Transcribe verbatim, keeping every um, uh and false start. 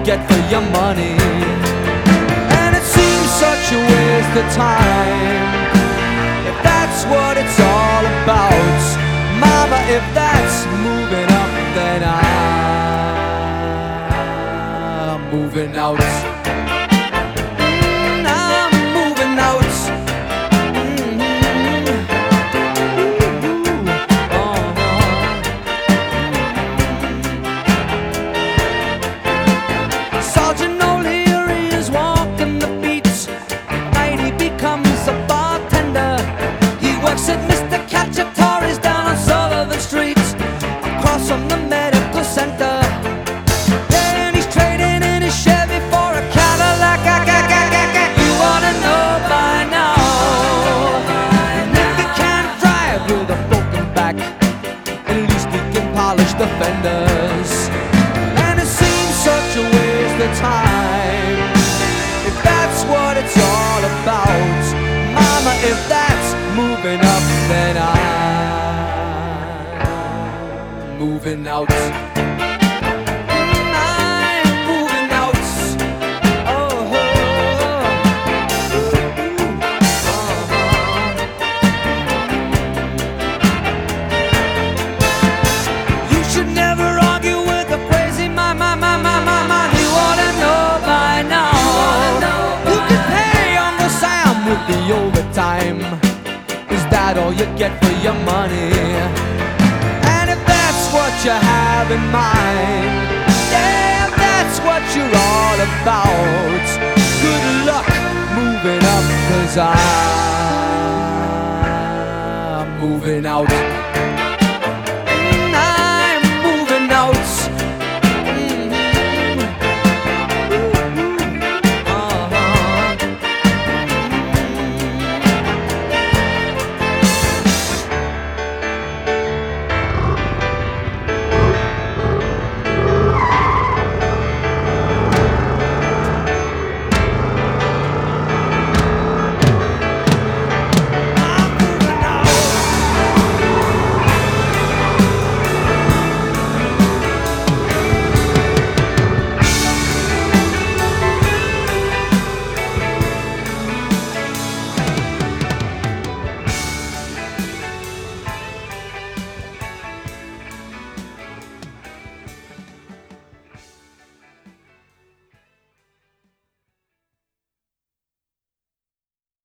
get for your money. And it seems such a waste of time, if that's what it's all about. Mama, if that's moving up, then I'm moving out. Mm, I'm moving out. Mm-hmm. Uh-huh. Sergeant O'Leary is walking the beats. Night he becomes a bartender. He works at Mister Cacciatore's down on Sullivan Street, across from the medical center. Yeah, and he's trading in his Chevy for a Cadillac. You ought to know by now. If he can't drive with a broken back, at least he can polish the fenders. And it seems such a waste of time, if that's what it's all about. Mama, if that's moving up, then I'm moving out. Mm, I'm moving out. Oh, oh, oh. Uh-huh. You should never argue with a crazy man, man, man, man, man, man. You ought to know by now. You can pay Uncle Sam with the overtime. Is that all you get for your money? And if that's what you have in mind, yeah, if that's what you're all about, good luck moving up, 'cause I'm moving out.